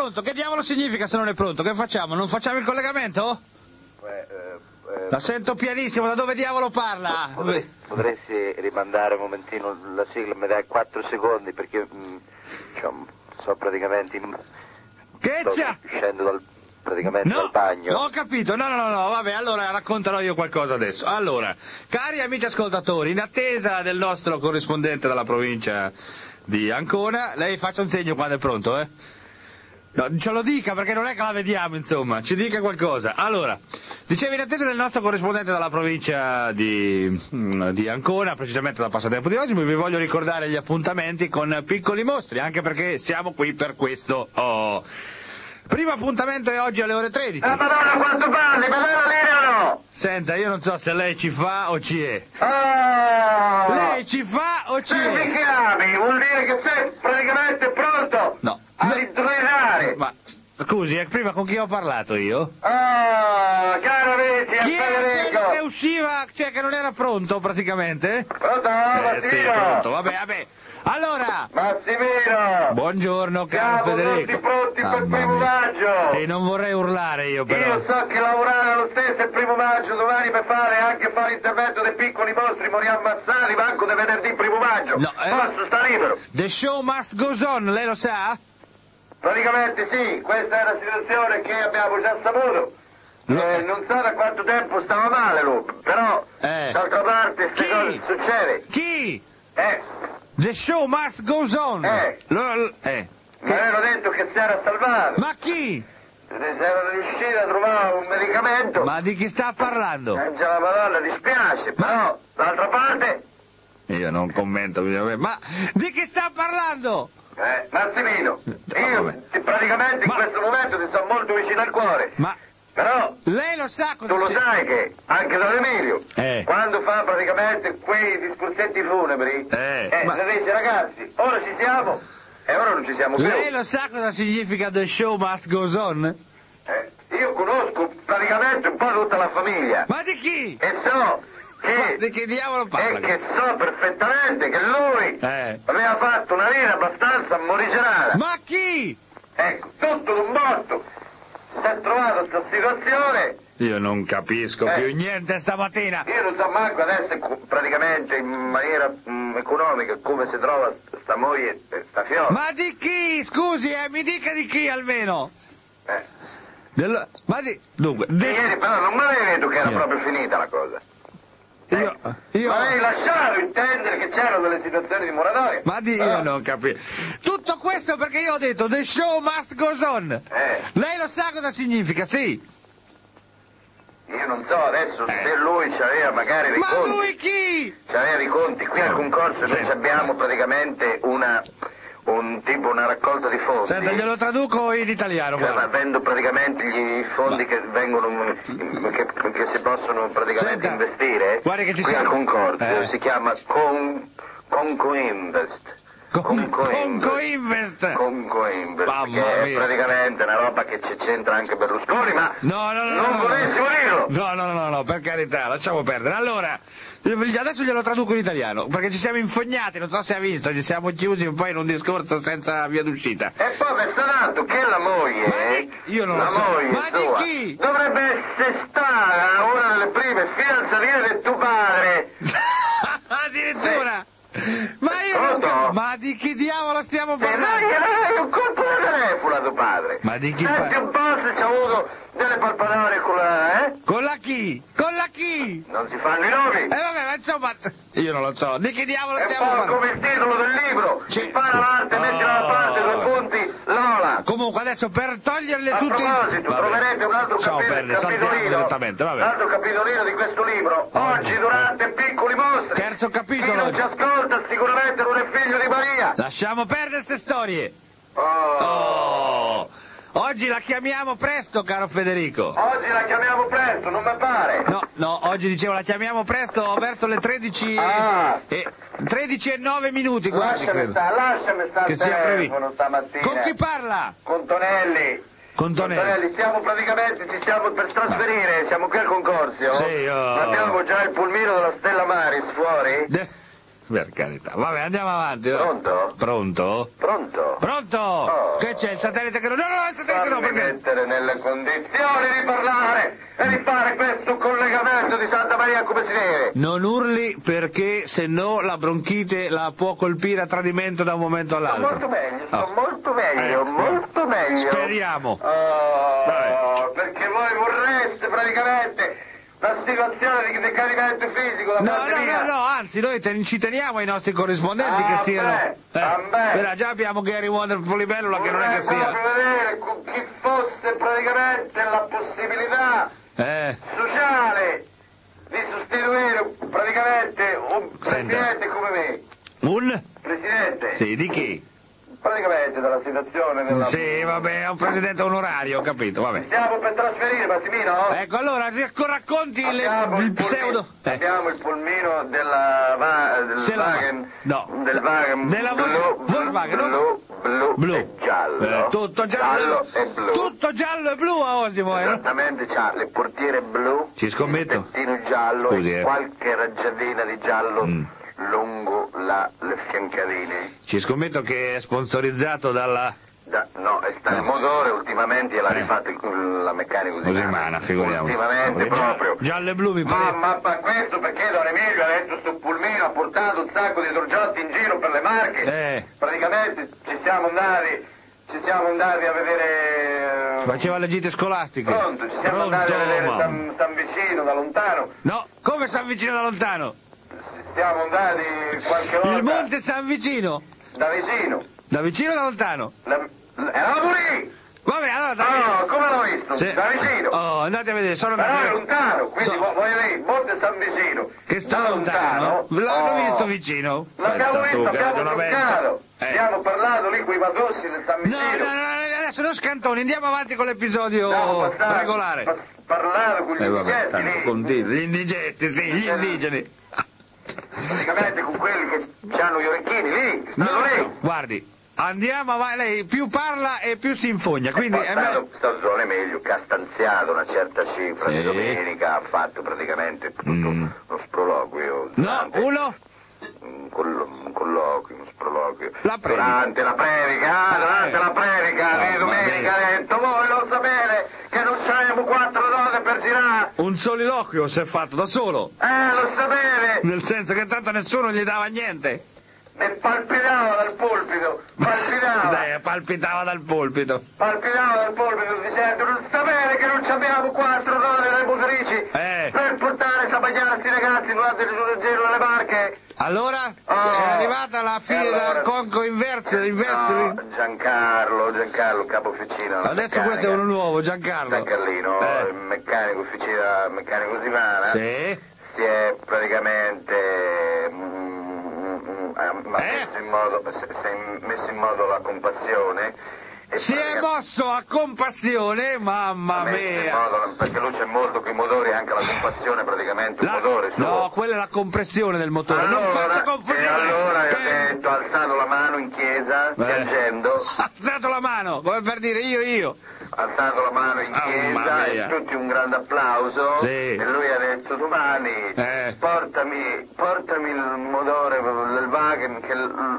pronto. Che diavolo significa se non è pronto? Che facciamo? Non facciamo il collegamento? La sento pianissimo, da dove diavolo parla? Potresti rimandare un momentino la sigla, mi dai 4 secondi perché so praticamente Che c'è? uscendo praticamente dal bagno. Ho capito, no, vabbè, allora racconterò io qualcosa adesso. Allora, cari amici ascoltatori, in attesa del nostro corrispondente dalla provincia di Ancona, lei faccia un segno quando è pronto, eh? No, ce lo dica perché non è che la vediamo, insomma, ci dica qualcosa. Allora, dicevi in attesa del nostro corrispondente dalla provincia di Ancona, precisamente dal passatempo di oggi, vi voglio ricordare gli appuntamenti con Piccoli Mostri, anche perché siamo qui per questo. Primo appuntamento è oggi alle ore 13. Madonna, quanto parli? Madonna, lei o no? Senta, io non so se lei ci fa o ci è. Oh! Lei ci fa o ci Se mi è? chiami, vuol dire che sei praticamente pronto No. a intruinare. Ma, scusi, prima con chi ho parlato io? Oh, caro amici, Chi è quello che Federico. usciva, cioè che non era pronto praticamente? Pronto, Sì, Massimino? pronto, vabbè. Allora, Massimino! buongiorno caro Siamo Federico. tutti pronti per il Mamma primo mia. maggio! Sì, non vorrei urlare io però. Io so che lavorare lo stesso il primo maggio, domani per fare l'intervento dei Piccoli Mostri, moriamo ammazzati, manco di venerdì primo maggio. No, Posso, sta libero. The show must go on, lei lo sa? Praticamente sì, questa è una situazione che abbiamo già saputo. Non so da quanto tempo stava male lui, però d'altra parte queste cose succede. Chi? Eh, The show must go on. mi avevano detto che si era salvato. Ma chi? Se erano riusciti a trovare un medicamento. Ma di chi sta parlando? Già la Madonna, dispiace, però d'altra parte. Io non commento, ma di chi sta parlando? Massimino, vabbè. praticamente in questo momento ti sto molto vicino al cuore. Ma Però lei lo sa cosa tu lo sai che anche Don Emilio, quando fa praticamente quei discorsetti funebri, le dice ragazzi, ora ci siamo e ora non ci siamo più. Lei lo sa cosa significa The show must go on? Io conosco praticamente un po' tutta la famiglia. Ma di chi? E so che... Di che diavolo parla? E che so perfettamente che lui aveva fatto una vita abbastanza morigerata. Ma chi? Ecco, tutto d'un botto. Si è trovato in questa situazione. Io non capisco più niente stamattina. Io non so manco adesso praticamente in maniera economica come si trova sta moglie, sta fiola. Ma di chi? Scusi, mi dica di chi almeno. Dunque, ieri però non mi avevi detto che era proprio finita la cosa. Io... Ma avevi lasciato intendere che c'erano delle situazioni di moratoria. Ma io non capisco. Tutto questo perché io ho detto The show must go on. Lei lo sa cosa significa, sì? Io non so adesso se lui c'aveva magari dei conti. Ma lui chi? C'aveva dei conti. Qui al concorso noi abbiamo praticamente una raccolta di fondi. Senta, glielo traduco in italiano. Avendo praticamente i fondi che vengono che si possono praticamente investire. Guardi che ci qui al concorso si chiama Concoinvest. Concoinvest. Che è praticamente una roba che c'entra anche Berlusconi, ma non volessimo dirlo. No, per carità, lasciamo perdere. Allora, adesso glielo traduco in italiano, perché ci siamo infognati, non so se ha visto, ci siamo chiusi un po' in un discorso senza via d'uscita. E poi mi sta dato che la moglie, io non lo so. Ma di chi? Dovrebbe essere stata una delle prime fidanzatine del tuo padre. Addirittura? Ma io non... Ma di chi diavolo stiamo parlando? Dai, un colpo di telefono a tuo padre. Ma di chi Senti un po' se c'ha avuto delle palpatorie con la... Con la chi? Con la chi? Non si fanno i nomi. Vabbè, ma insomma... Io non lo so. Di che diavolo stiamo parlando? parlando? Come il titolo del libro. Impara l'arte, mettila da parte, 2 punti, Lola. Comunque adesso per toglierle tutte... A proposito, troverete un altro capitolino. Un altro capitolino di questo libro. Oggi durante Piccoli Mostri. Terzo capitolo. Chi non ci ascolta sicuramente non è figlio di Maria. Lasciamo perdere queste storie. Oggi la chiamiamo presto, caro Federico. Oggi la chiamiamo presto, non mi pare. No, oggi dicevo la chiamiamo presto verso le 13 e 13 e 9 minuti, guardi. Lasciami stare che al telefono stamattina. Con chi parla? Con Tonelli. Con Tonelli. Ci stiamo per trasferire, siamo qui al concorso. Sì, abbiamo già il pulmino della Stella Maris fuori. Per carità. Vabbè, andiamo avanti. Pronto? Pronto? Pronto? Pronto? Oh. Che c'è? Il satellite che non... No, il satellite no, Fammi perché... mettere nelle condizioni di parlare e di fare questo collegamento di Santa Maria come si deve. Non urli perché se no la bronchite la può colpire a tradimento da un momento all'altro. Sto molto meglio, molto meglio. Speriamo. Perché voi vorreste praticamente la situazione di decadimento fisico da parte mia. No, anzi noi ci teniamo ai nostri corrispondenti che stiano... già abbiamo Gary Wonderful Libellula che non è che sia... Vorrei proprio vedere con chi fosse praticamente la possibilità sociale di sostituire praticamente un presidente come me. Un? Presidente? Sì, di chi? Praticamente dalla situazione della... Sì, vabbè, è un presidente onorario, ho capito, vabbè. Stiamo per trasferire, Massimino? Ecco, allora, racconti il pseudo... Abbiamo il pulmino della Wagen... No. Del Wagen... Della Volkswagen, no? Blu e giallo. Tutto giallo e blu. Tutto giallo e blu a Osimo, Esattamente, c'ha le portiere blu, ci scommetto. il pettino giallo. Scusi, e qualche raggiatina di giallo lungo le fiancadine. Ci scommetto che è sponsorizzato dalla... Il motore ultimamente l'ha rifatto la meccanica Usimana, figuriamo. Ultimamente proprio. Giallo e blu mi pare. Ma questo perché Don Emilio ha detto sto pulmino, ha portato un sacco di sorgiotti in giro per le Marche. Praticamente ci siamo andati a vedere... Faceva le gite scolastiche. Pronto, ci siamo andati a vedere San Vicino da lontano. No, come San Vicino da lontano? Siamo andati qualche volta... Il monte San Vicino? Da vicino. Da vicino o da lontano? Eravamo lì! Vabbè, allora... No, come l'ho visto? Da vicino. Oh, andate a vedere, sono Però andato... è lontano, quindi voglio dire, Monte San Vicino. Che sta lontano? L'hanno visto vicino? L'abbiamo visto, abbiamo toccato. Abbiamo parlato lì con i padrossi del San Vicino. No, adesso non scantoni, andiamo avanti con l'episodio regolare. Parlare con gli indigesti lì. Gli indigesti, sì, gli indigeni. Praticamente con quelli che hanno gli orecchini lì, stanno lì. Guardi, andiamo avanti, lei più parla e più si infogna, quindi è sto Don Emilio che ha stanziato una certa cifra di domenica, ha fatto praticamente tutto uno sproloquio. Uno sproloquio. Durante la predica di domenica ha detto voi lo sapete che non c'avevamo 4 donne per girare. Un soliloquio si è fatto da solo. Lo sapete. Nel senso che tanto nessuno gli dava niente. E palpitava dal pulpito, palpitava dal pulpito dicendo non sapete che non abbiamo 4 donne delle motrici per portare a bagnare questi ragazzi durante il giro delle Marche. Allora è arrivata la fine del conco Giancarlo capo officina. Adesso questo è uno nuovo, Giancarlino, il meccanico Usimana. Sì. Si è praticamente messo in modo la compassione. Si è mosso a compassione, mamma mia! Perché lui c'è molto che i motori, anche la compassione praticamente un motore. No, quella è la compressione del motore, allora, non faccia confusione! E allora ha detto, ha alzato la mano in chiesa, piangendo. Ha alzato la mano, come per dire io. Ha alzato la mano in chiesa e tutti un grande applauso. Sì. E lui ha detto domani portami il motore del Wagen che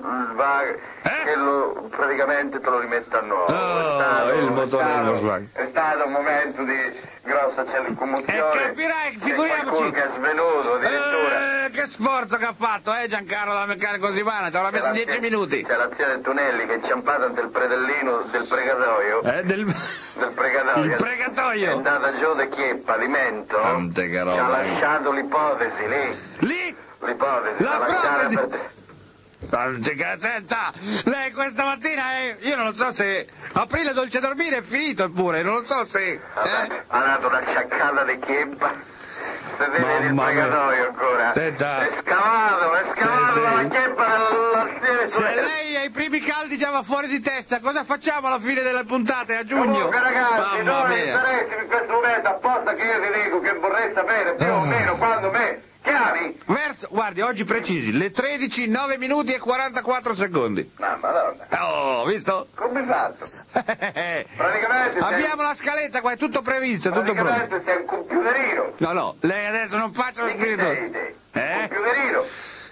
praticamente te lo rimetto a nuovo. Il motore del Volkswagen. È stato un momento di grossa commozione. E capirai, figuriamoci. Che è svenuto addirittura. Che sforzo che ha fatto, Giancarlo dalla meccanica Usimana, ci avrà messo 10 minuti. C'è la zia del Tonelli che è inciampata del predellino del pregatoio. Del pregatoio. Il pregatoio. È andata giù di chieppa, di mento. Ci ha lasciato l'ipotesi lì. Lì? L'ipotesi. La protesi. Senta, lei questa mattina io non so se aprile dolce dormire è finito eppure, non lo so se ha dato una sciaccata di chieppa, se vede il pregatoio ancora. Senta, è scavato la chieppa della se lei ai primi caldi già va fuori di testa, cosa facciamo alla fine delle puntate a giugno? Comunque ragazzi, noi saresti in questo momento apposta che io ti dico che vorrei sapere più o meno quando chiami? Guardi, oggi precisi, le 13, 9 minuti e 44 secondi. No, madonna. Visto? Come hai fatto? Praticamente abbiamo la scaletta qua, è tutto previsto, tutto pronto. Praticamente sei un computerino. No, lei adesso non faccia lo spirito. Computerino.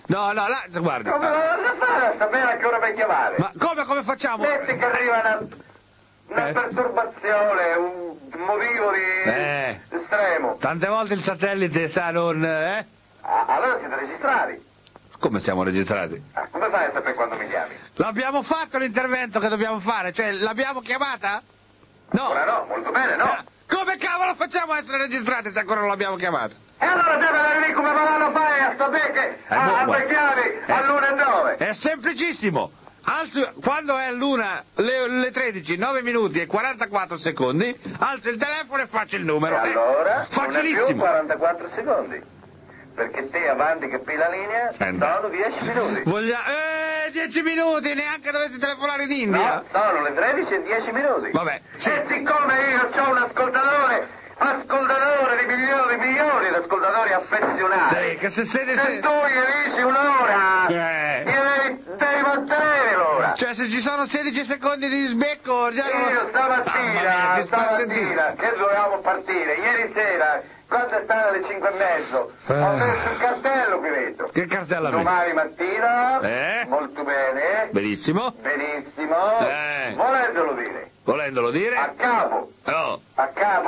No, guardi. Come lo fare a sapere a che ora mi chiamare? Ma come facciamo? Metti che arriva una perturbazione, un motivo di estremo. Tante volte il satellite sa non... Allora siete registrati. Come siamo registrati? Come fai a sapere quando mi chiami? L'abbiamo fatto l'intervento che dobbiamo fare, cioè l'abbiamo chiamata? No. Ora no, molto bene, no. Come cavolo facciamo a essere registrati se ancora non l'abbiamo chiamata? E allora deve venire come me l'hanno fai a sapere che a me chiami all'1:09. È semplicissimo. Quando è le 13, 9 minuti e 44 secondi, alzo il telefono e faccio il numero. E allora? Facilissimo. Non è più 44 secondi. Perché te avanti che poi la linea sono 10 minuti. 10 minuti, neanche dovessi telefonare in India. No, sono le 13 e 10 minuti. Vabbè. Sì. E siccome io ho un ascoltatore di milioni di ascoltatori affezionati. Sì, che se tu gli dici un'ora, devi mantenere l'ora. Cioè se ci sono 16 secondi di sbecco già io stamattina che dovevamo partire, ieri sera, quando è stato alle 5:30, ho messo il cartello qui dentro. Che cartello? Domani mattina, molto bene. Benissimo. Volendolo dire. A capo. No. A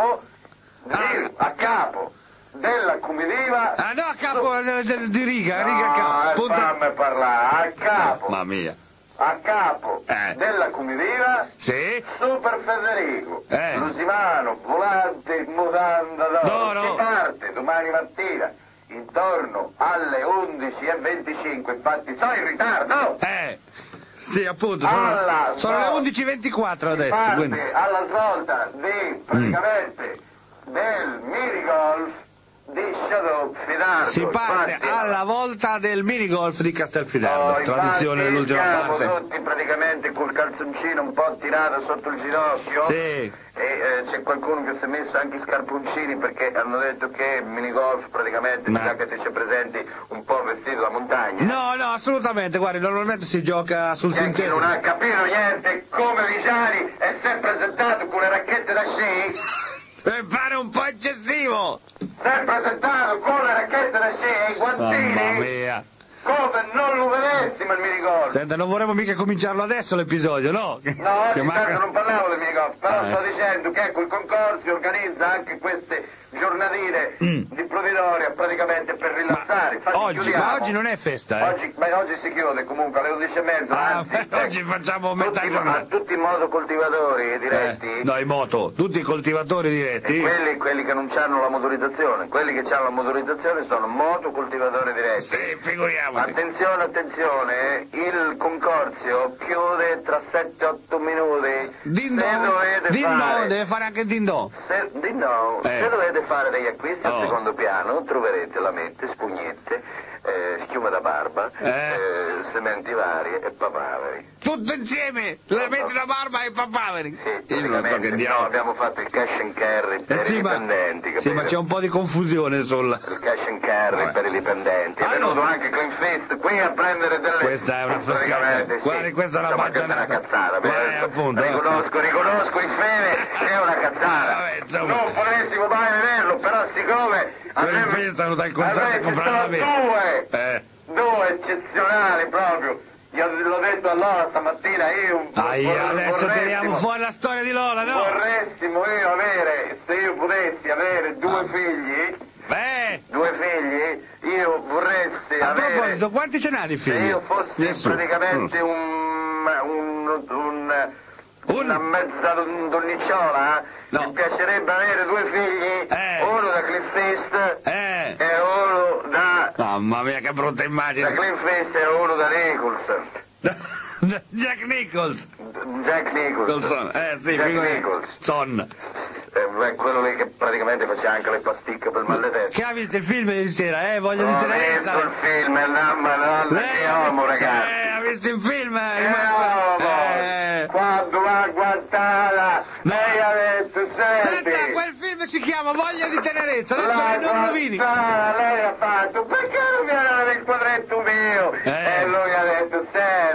capo della comitiva. No, a capo di riga a capo. Fammi parlare, a capo. Mamma mia. A capo della comitiva. Sì. Super Federico. Lusimano, volante, mutanda d'oro. No. Che parte domani mattina intorno alle 11:25. Infatti sono in ritardo. Sì, appunto, sono le 11:24 adesso. Quindi. Alla svolta di praticamente del minigolf di Castelfidardo. Si parte alla volta del minigolf di Castelfidardo, traduzione dell'ultima parte. Siamo tutti praticamente col calzoncino un po' tirato sotto il ginocchio. Sì. E c'è qualcuno che si è messo anche i scarponcini perché hanno detto che il minigolf praticamente già che ti c'è presenti un po' vestito da montagna. No, assolutamente, guardi, normalmente si gioca sul sintetico. Non ha capito niente come Vigiani è sempre presentato con le racchette da sci. Mi pare un po' eccessivo! Si è presentato con le racchette da sci e i guantini! Mamma mia! Come non lo vedessimo il minigolf! Senta, non vorremmo mica cominciarlo adesso l'episodio, no? No, oggi non parlavo del minigolf, però sto dicendo che ecco il concorso organizza anche queste giornatine di provvidoria praticamente per rilassare. Oggi non è festa, Oggi si chiude comunque alle 11:30, anzi. Oggi facciamo metà giornata. Tutti i motocoltivatori diretti. No, i moto, tutti i coltivatori diretti. E quelli che non hanno la motorizzazione, quelli che hanno la motorizzazione sono motocoltivatori diretti. Sì, figuriamoci. Attenzione, il concorsio chiude tra 7-8 minuti. Deve fare anche Dindò. Se dovete fare degli acquisti al secondo piano troverete lamette, spugnette, schiuma da barba, sementi varie e papaveri. Tutto insieme! Lamette da barba e papaveri! Sì, abbiamo fatto il cash and carry per i dipendenti. Sì, ma c'è un po' di confusione sul... Il cash and carry per i dipendenti. È venuto anche Clean Fist qui a prendere delle... Questa è una frescata. Guardi, questa è una baggianata. Questa è una cazzata. Appunto. Riconosco in fede che è una cazzata. Non potessimo mai vederlo, però siccome... Clean Fist hanno dal concerto a comprare la due eccezionali proprio. Io l'ho detto a Lola stamattina, adesso tiriamo fuori la storia di Lola, no? Vorressimo se io potessi avere due figli, io vorresti a proposito, quanti ce n'ha di figli? Se io fossi praticamente una mezza donnicciola, mi piacerebbe avere due figli, uno da Cliff Fist e uno da... Mamma mia, che brutta immagine! Da Cliff Fist e uno da Nicholson. Jack Nicholson. Sì, Nicholson. Quello lì che praticamente faceva anche le pasticche per il mal di testa. Che ha visto il film ieri sera, voglia di tenerezza? Ha visto il film, mamma che uomo, ragazzi. Ha visto il film? Quando l'ha guardata, lei ha detto, senta, quel film si chiama Voglia di tenerezza, adesso non rovini. Lei ha fatto, perché non viene nel quadretto mio? E lui ha detto,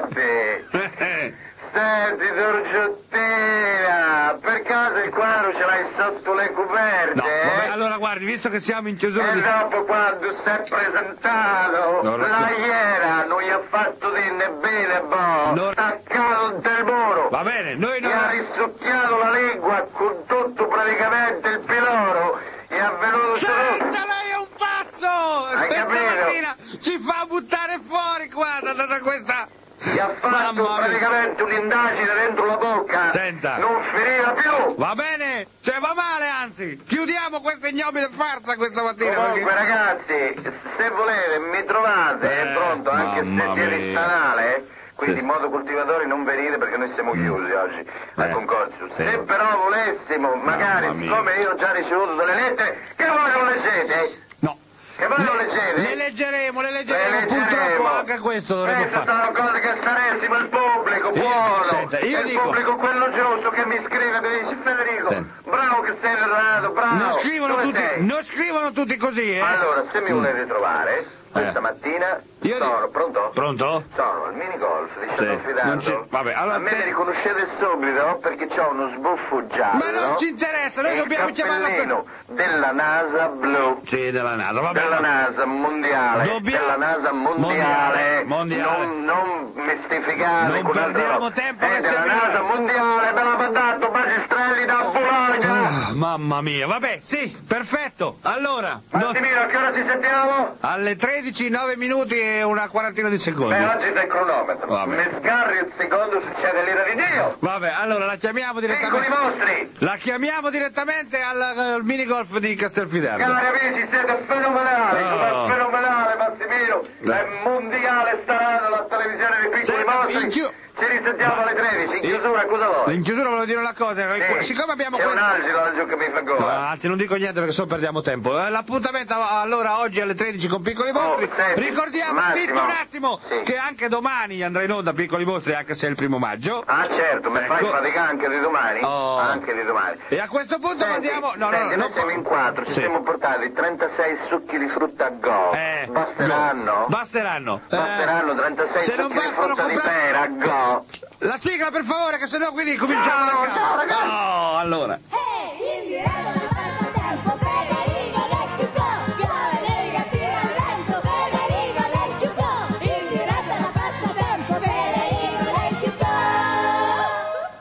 Senti, Giorgiottina, per caso il quadro ce l'hai sotto le coperte? No, vabbè, allora guardi, guardi, visto che siamo in chiusura e dopo quando si è presentato, la iera non gli ha fatto dire né bene boh, staccato del muro. Va bene, noi non... Gli ha risucchiato la lingua con tutto praticamente il piloro, gli è venuto... Senta, lei è un pazzo! Hai Questa capito? mattina ci fa buttare fuori qua da questa... Gli ha fatto praticamente un'indagine dentro la bocca. Senta. Non finiva più. Va bene, cioè va male anzi. Chiudiamo questa ignobile farsa questa mattina. Comunque perché... ragazzi, se volete mi trovate pronto, anche se siete in stanale. Quindi in modo coltivatori non venite perché noi siamo chiusi oggi al concorso. Sì. Se però volessimo, magari, siccome io ho già ricevuto delle lettere, che voi non leggete? No. Che voi non leggete? Le leggeremo, purtroppo anche questo dovremmo fare. Sono cose che saressimo il pubblico buono, il pubblico quello giusto che mi scrive e mi dice Federico, bravo che sei errato, bravo. Non scrivono tutti così, Allora, se mi volete trovare... Questa mattina sono, pronto? Pronto? Sono al minigolf di Castelfidardo. Vabbè, allora a me mi riconoscete subito perché ho uno sbuffo giallo. Ma non ci interessa, noi dobbiamo chiamarlo per... della NASA blu. Sì, della NASA, vabbè. Della NASA mondiale. Della NASA mondiale. Non mistificare. Non perdiamo tempo. Della NASA mondiale, me l'ha mandato Magistrelli da Bologna. Mamma mia, vabbè, sì, perfetto. Allora. Massimino, a che ora ci sentiamo? Alle 13, 9 minuti e una quarantina di secondi. Beh, oggi del cronometro. Mi sgarri il secondo, succede l'ira di Dio. Vabbè, allora la chiamiamo direttamente. Piccoli mostri. La chiamiamo direttamente al minigolf di Castelfidardo. Cari amici, siete fenomenali, fenomenale Massimino. È mondiale starà la televisione dei piccoli mostri. Ci risentiamo alle 13, in chiusura cosa vuoi? In chiusura volevo dire una cosa, siccome abbiamo c'è un algino laggiù che mi fa gola. No, anzi non dico niente perché solo perdiamo tempo. L'appuntamento allora oggi alle 13 con Piccoli Mostri. Ricordiamo zitto un attimo che anche domani andrà in onda Piccoli Mostri anche se è il 1° maggio. Ah certo, mi fai fatica anche di domani? Anche di domani. E a questo punto andiamo... noi siamo in 4, ci siamo portati 36 succhi di frutta Go. Basteranno? Basteranno 36 succhi di frutta di pera Go. La sigla per favore che sennò quindi cominciamo ciao ragazzi. allora